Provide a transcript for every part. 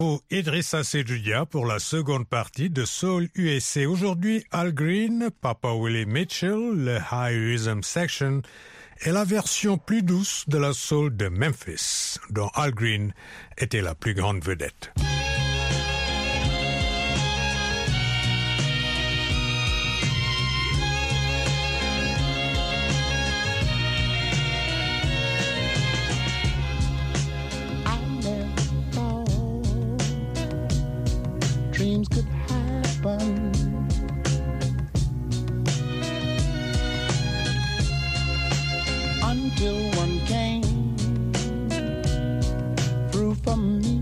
Pour Idrissa Sejudia pour la seconde partie de Soul USA. Aujourd'hui, Al Green, Papa Willie Mitchell, le High Rhythm Section et la version plus douce de la soul de Memphis, dont Al Green était la plus grande vedette. Dreams could happen until one came through for me.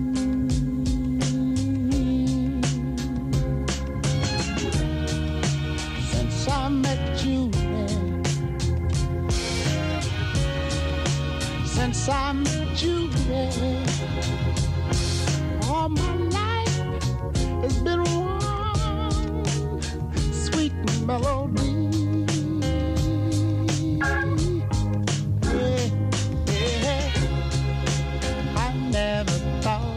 Since I met you, since I met you, all my life it's been one sweet melody. Yeah, yeah. I never thought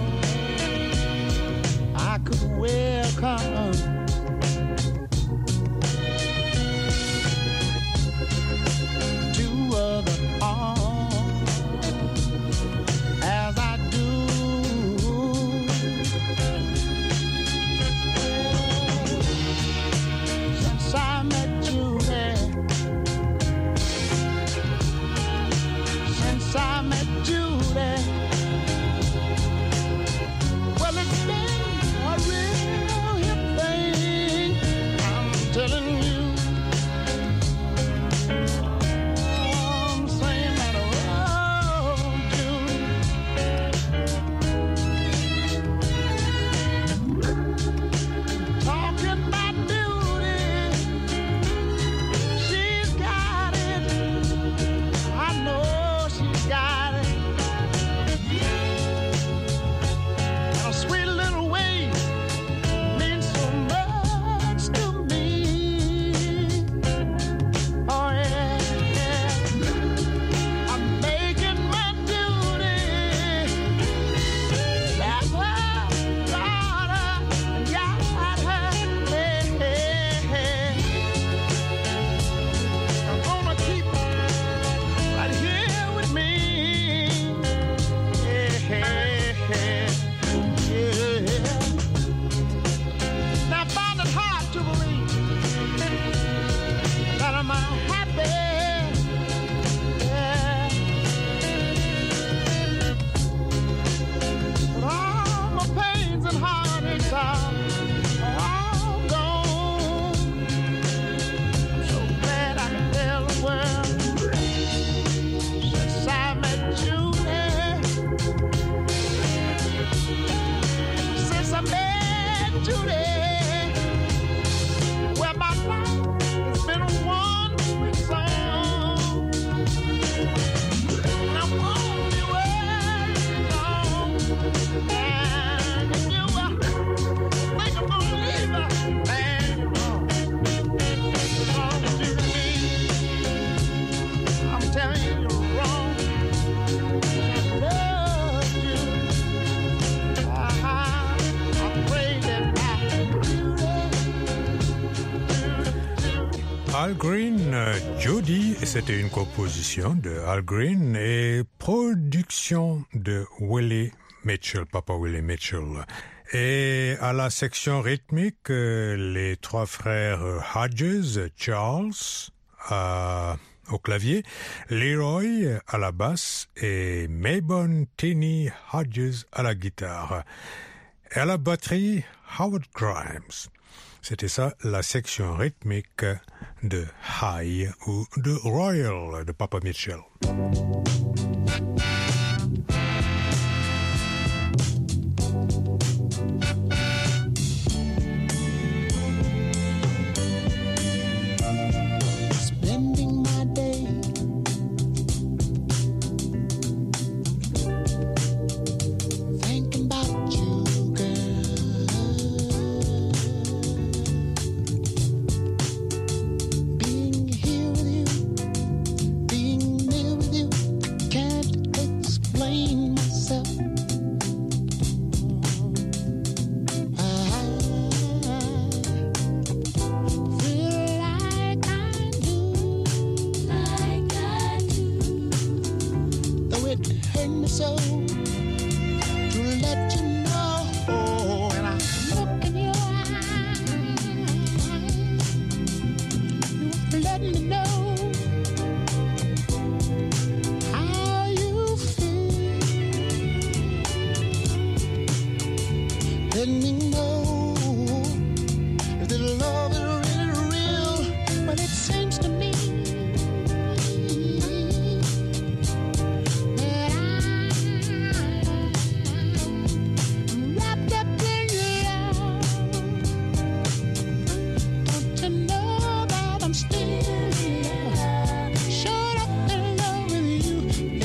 I could welcome two other arms as I do. I met you there. Since I met you there. Well, it's been a real hip thing, I'm telling you. I'm saying that, oh, June. Talking about beauty, she's got it. I know she's got it. A sweet little way means so much to me. Oh yeah, yeah. I'm making my duty. That's her daughter, got her. Hey, hey, hey. I'm gonna keep right here with me. Yeah, yeah, yeah. Now I find it hard to believe that I'm happy. Yeah. But all my pains and heartaches are all gone. I'm so glad I can tell the world since I met you there. Since I met you there. Well, my life has been one sweet song. And I won't be worried long. And if you think I'm gonna leave her, man, you're wrong. What's wrong with you and me? I'm telling you, you're wrong. I love you. I pray that I do that. Al Green, Judy, c'était une composition de Al Green et production de Willie Mitchell, Papa Willie Mitchell. Et à la section rythmique, les trois frères Hodges, Charles au clavier, Leroy à la basse et Maybon Tinney Hodges à la guitare. Et à la batterie, Howard Grimes. C'était ça, la section rythmique de High ou de Royal de Papa Mitchell. Spending my day thinking about you, girl. Being here with you, being near with you, can't take let me know if this love is really real. Well, it seems to me that I'm wrapped up in love. Don't you know that I'm still short up in love with you?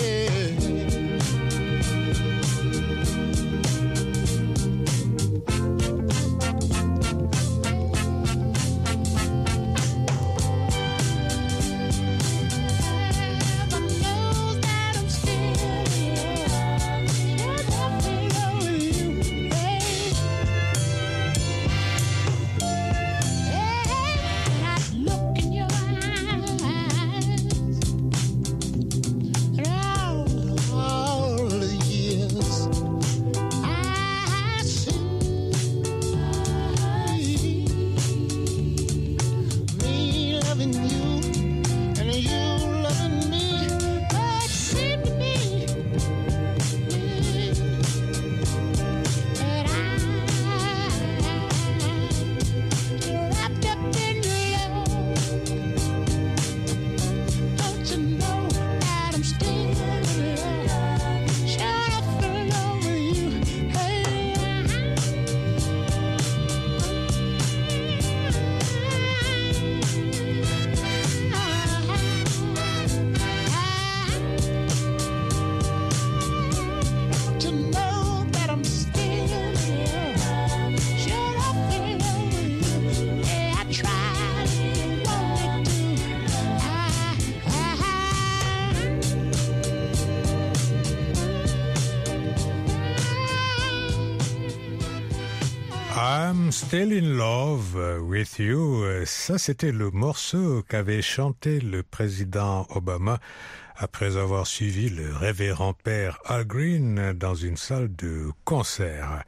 I'm Still in Love with You. Ça, c'était le morceau qu'avait chanté le président Obama après avoir suivi le révérend père Al Green dans une salle de concert.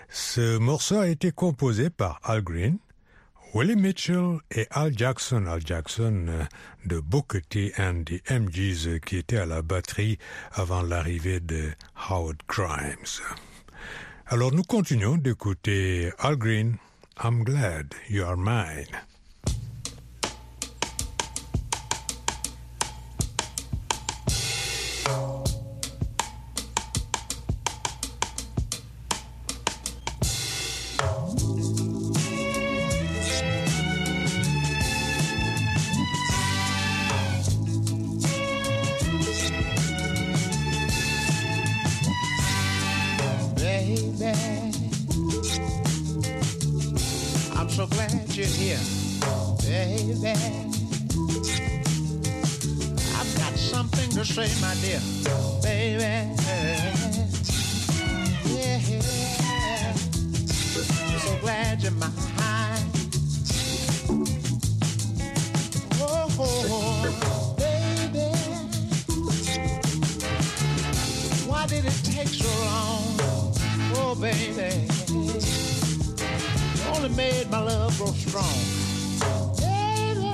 Ce morceau a été composé par Al Green, Willie Mitchell et Al Jackson. Al Jackson de Booker T and the MGs qui était à la batterie avant l'arrivée de Howard Grimes. Alors nous continuons d'écouter Al Green, I'm Glad You Are Mine. I'm so glad you're here, baby. I've got something to say, my dear, baby. Yeah, I'm so glad you're mine. Oh, baby, why did it take so long? Oh, baby, only made my love grow strong. Baby,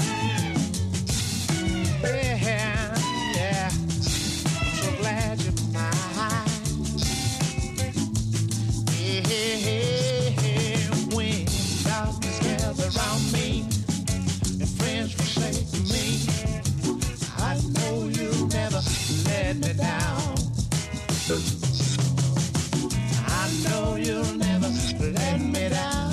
yeah, yeah, I'm so glad you're mine. Yeah, when darkness gathers around me and friends forsake me, I know you'll never let me down. I know you'll never let me down.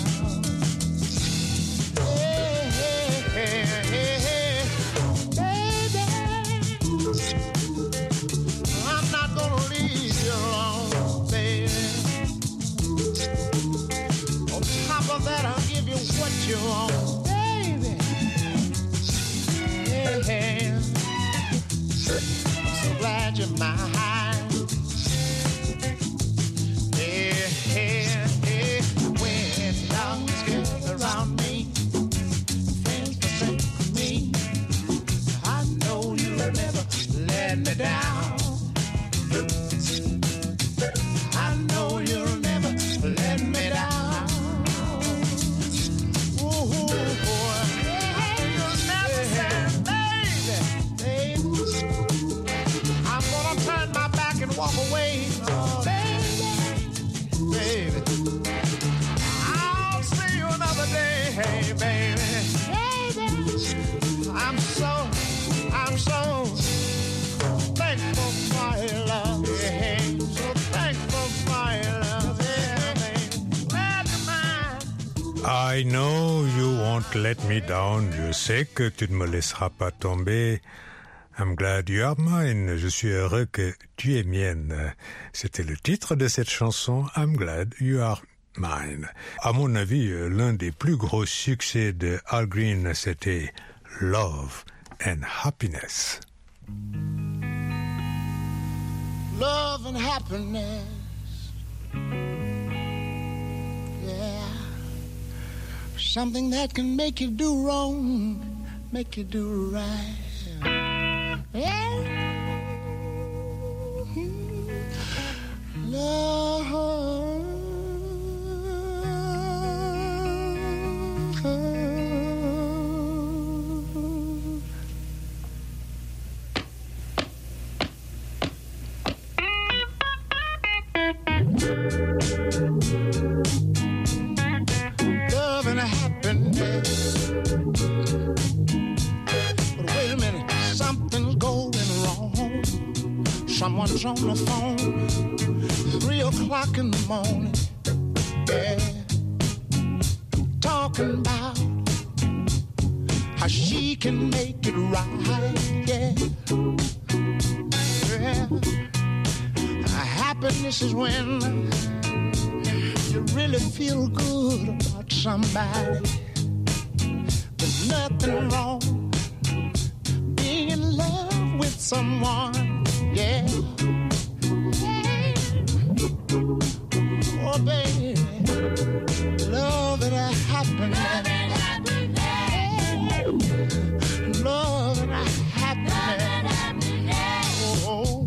Hey, hey, hey, hey, baby, I'm not gonna leave you alone, baby. On top of that, I'll give you what you want, baby. Hey, hey, I'm so glad you're mine. Down. I know you'll never let me down. Ooh, boy, you'll never say, baby, baby, I'm gonna turn my back and walk away. Oh, baby, baby, I know you won't let me down. Je sais que tu ne me laisseras pas tomber. I'm glad you are mine. Je suis heureux que tu es mienne. C'était le titre de cette chanson, I'm glad you are mine. À mon avis, l'un des plus gros succès de Al Green, c'était Love and Happiness. Love and happiness. Something that can make you do wrong, make you do right. Yeah. Love. Someone's on the phone, 3 o'clock in the morning, yeah, talking about how she can make it right, yeah, yeah. Happiness is when you really feel good about somebody. There's nothing wrong being in love with someone. Yeah. Oh, baby, love and happiness. Love and happiness. Oh.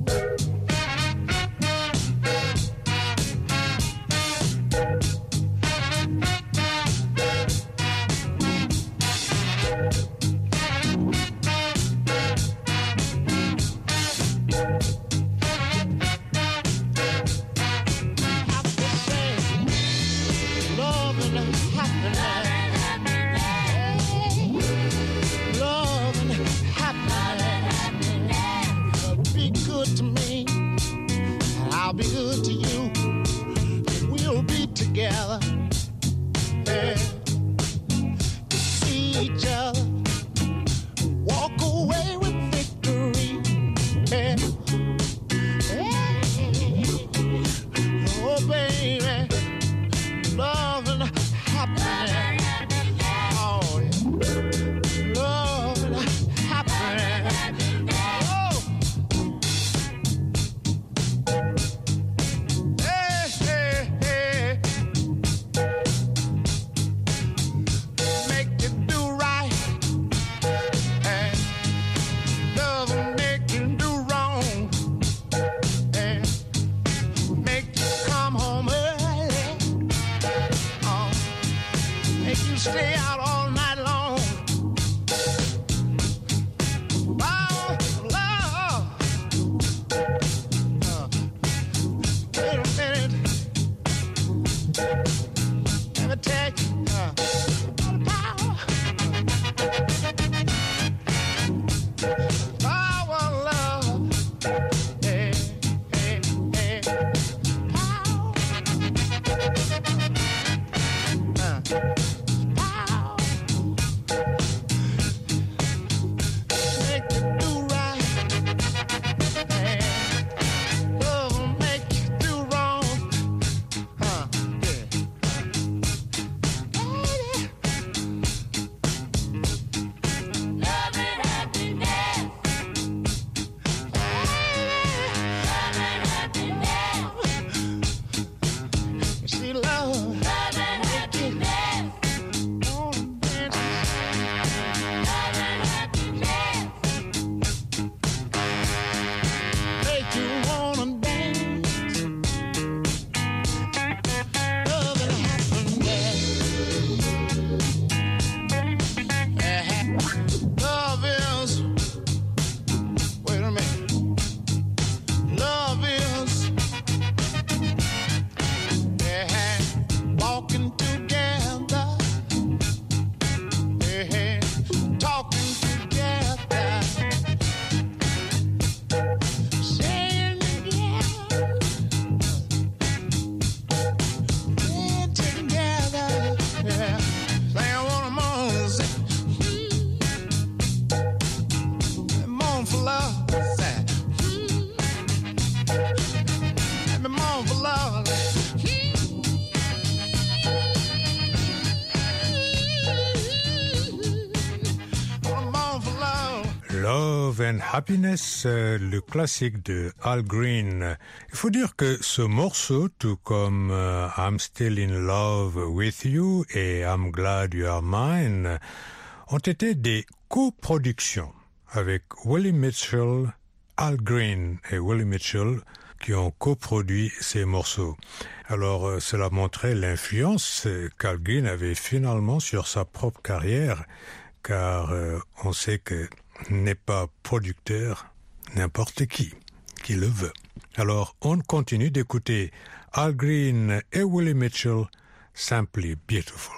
Love and Happiness, le classique de Al Green. Il faut dire que ce morceau, tout comme I'm Still in Love with You et I'm Glad You Are Mine, ont été des coproductions avec Willie Mitchell, Al Green et Willie Mitchell qui ont coproduit ces morceaux. Alors, cela montrait l'influence qu'Al Green avait finalement sur sa propre carrière, car on sait que n'est pas producteur n'importe qui le veut. Alors, on continue d'écouter Al Green et Willie Mitchell, Simply Beautiful.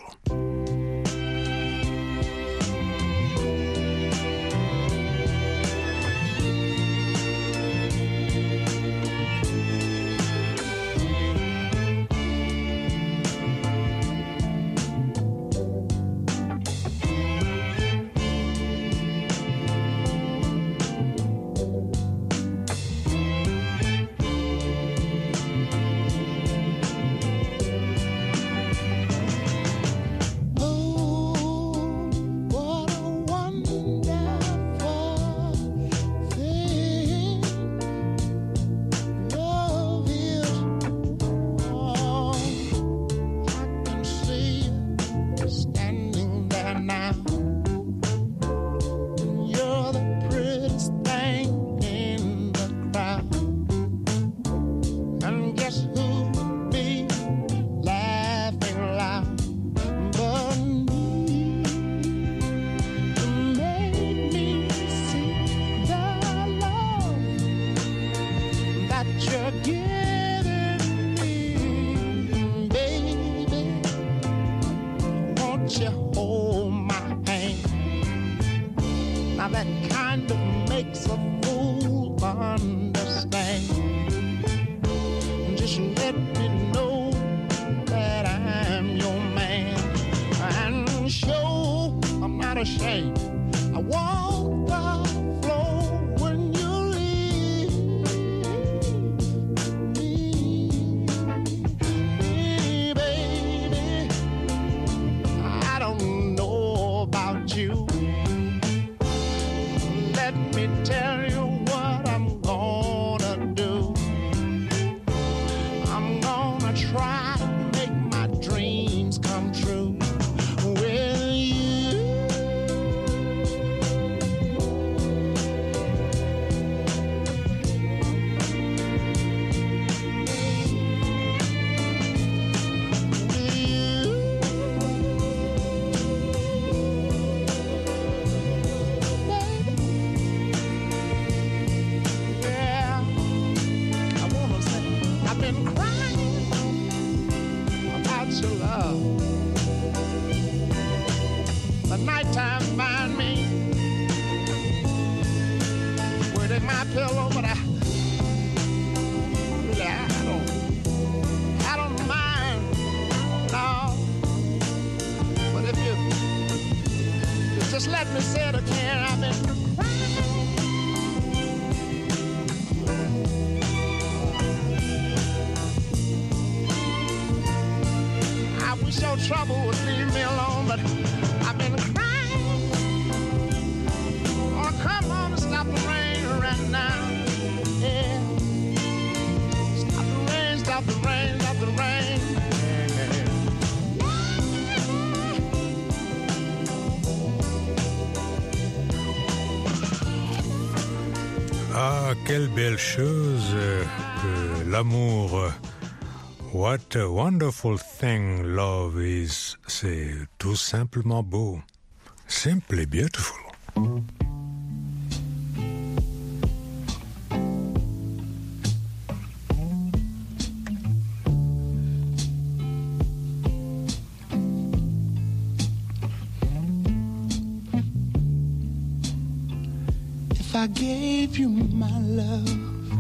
Trouble would leave me alone, but I've been crying. Oh, come on and stop the rain right now. Yeah. Stop the rain, stop the rain, stop the rain. Ah, quelle belle chose que l'amour. What a wonderful thing love is. C'est tout simplement beau. Simply beautiful. If I gave you my love,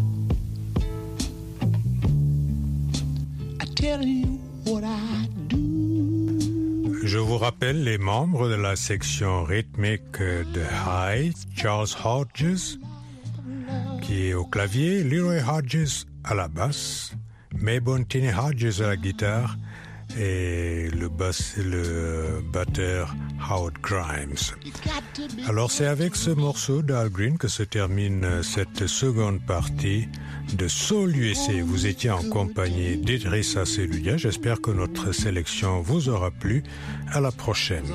je vous rappelle les membres de la section rythmique de Hyde, Charles Hodges, qui est au clavier, Leroy Hodges à la basse, May Bontini Hodges à la guitare et le batteur Howard Grimes. Alors c'est avec ce morceau d'Al Green que se termine cette seconde partie de Soul USA. Vous étiez en compagnie d'Idrissa Seloudia. J'espère que notre sélection vous aura plu. À la prochaine.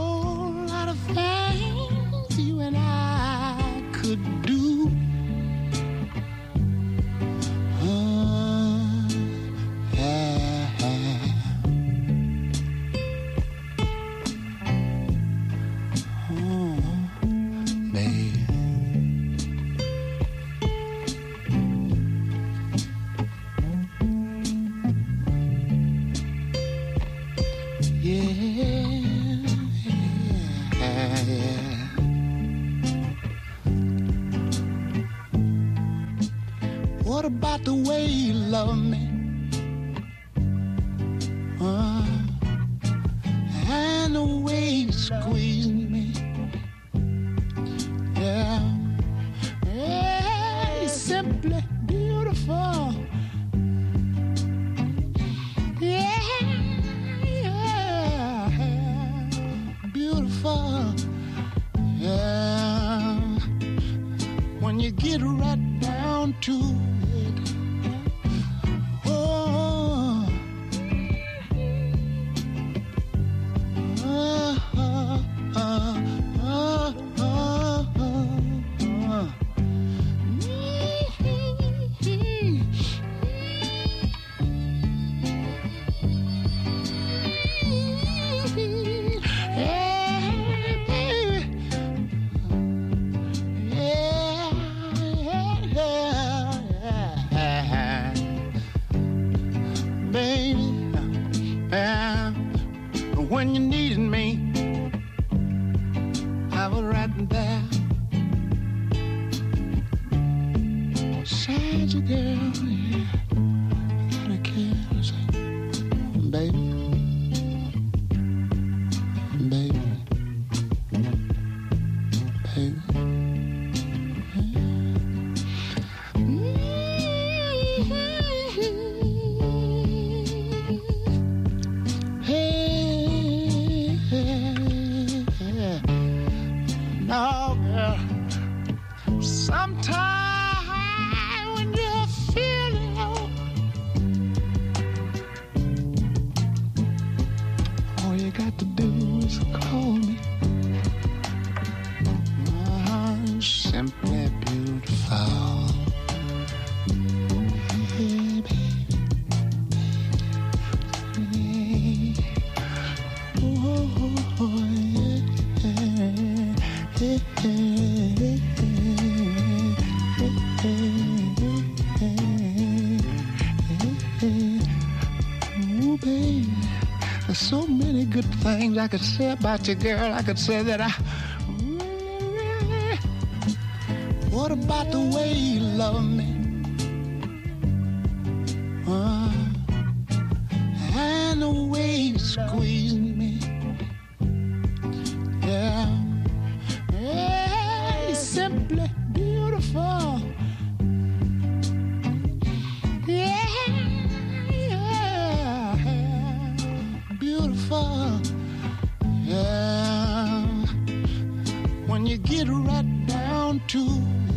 What about the way you love me? And the way you squeeze me. Yeah, yeah, you're simply beautiful. Yeah, yeah, beautiful. Yeah, when you get right down to it. Oh, when you needed me, I was right there beside you, girl. Yeah. I don't care, baby, baby, baby. No, girl. Sometimes when you're feeling low, all you got to do is call me. I'm simply beautiful. Hey, baby, baby. Oh, yeah. Ooh, baby, there's so many good things I could say about you, girl. I could say that I really. What about the way you love me? And the way you squeeze me. Yeah. Yeah, you're simply beautiful. Yeah, yeah, beautiful. Yeah, when you get right down to